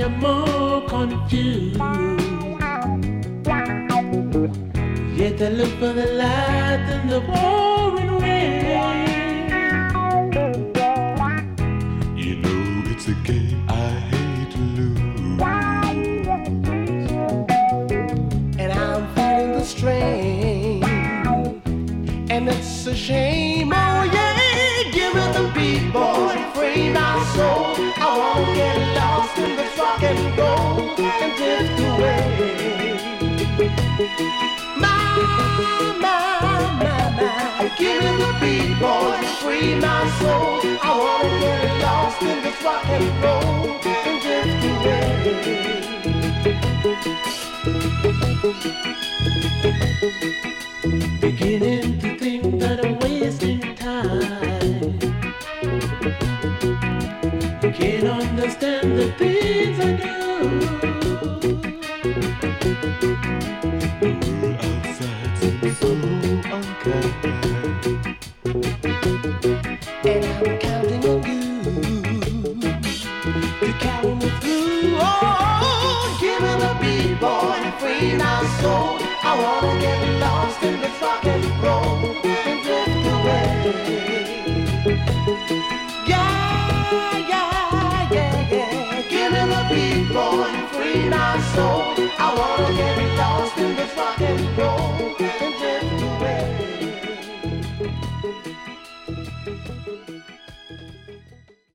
am more confused. Yet I look for the light in the pouring rain. You know it's a game I hate to lose, And I'm feeling the strain, and it's a shame. Oh yeah, give it the beat, boy, free my soul. I won't get lost in this rock and roll and drift away. Give me the beat, boy, free my soul. I wanna get lost in this rock and roll and drift away. Beginning to think that I'm wasting time. Can't understand the things I do. the world outside seems so unkind. And I'm counting on you to carry me through. Oh, give me the beat, boy, free my soul. I wanna get lost